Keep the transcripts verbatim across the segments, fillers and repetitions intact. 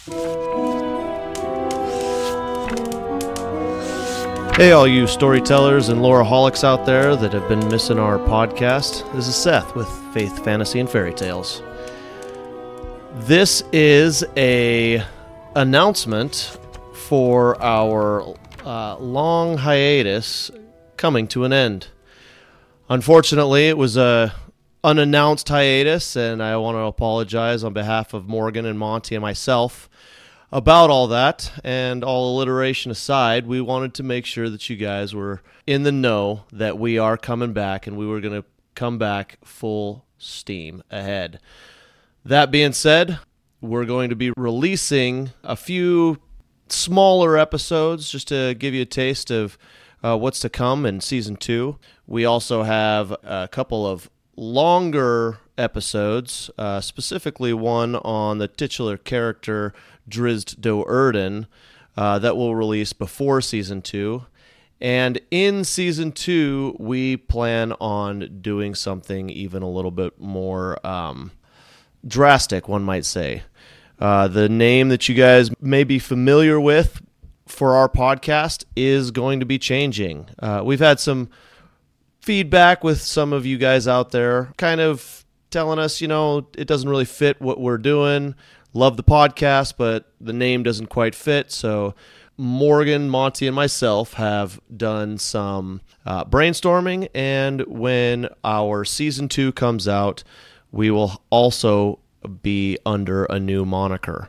Hey, all you storytellers and lore-holics out there that have been missing our podcast. This is Seth with Faith, Fantasy, and Fairy Tales. This is a announcement for our uh, long hiatus coming to an end. Unfortunately, it was a unannounced hiatus, and I want to apologize on behalf of Morgan and Monty and myself about all that. And all alliteration aside, we wanted to make sure that you guys were in the know that we are coming back, and we were going to come back full steam ahead. That being said, we're going to be releasing a few smaller episodes just to give you a taste of uh, what's to come in season two. We also have a couple of longer episodes, uh, specifically one on the titular character Drizzt Do'Urden uh, that will release before season two. And in season two, we plan on doing something even a little bit more um, drastic, one might say. Uh, the name that you guys may be familiar with for our podcast is going to be changing. Uh, we've had some feedback with some of you guys out there kind of telling us, you know, it doesn't really fit what we're doing. Love the podcast, but the name doesn't quite fit. So Morgan, Monty, and myself have done some uh, brainstorming, and when our season two comes out, we will also be under a new moniker.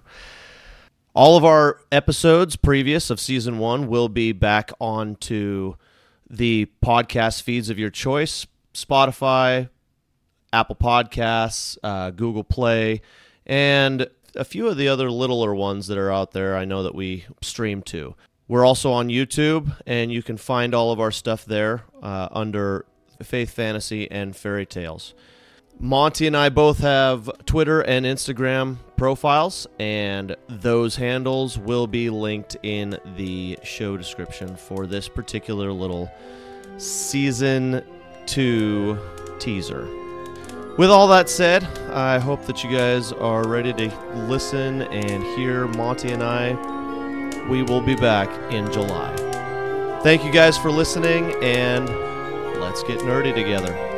All of our episodes previous of season one will be back onto the podcast feeds of your choice: Spotify, Apple Podcasts, uh, Google Play, and a few of the other littler ones that are out there I know that we stream to. We're also on YouTube, and you can find all of our stuff there uh, under Faith, Fantasy, and Fairy Tales. Monty and I both have Twitter and Instagram profiles, and those handles will be linked in the show description for this particular little season two teaser. With all that said, I hope that you guys are ready to listen and hear Monty and I. We will be back in July. Thank you guys for listening, and let's get nerdy together.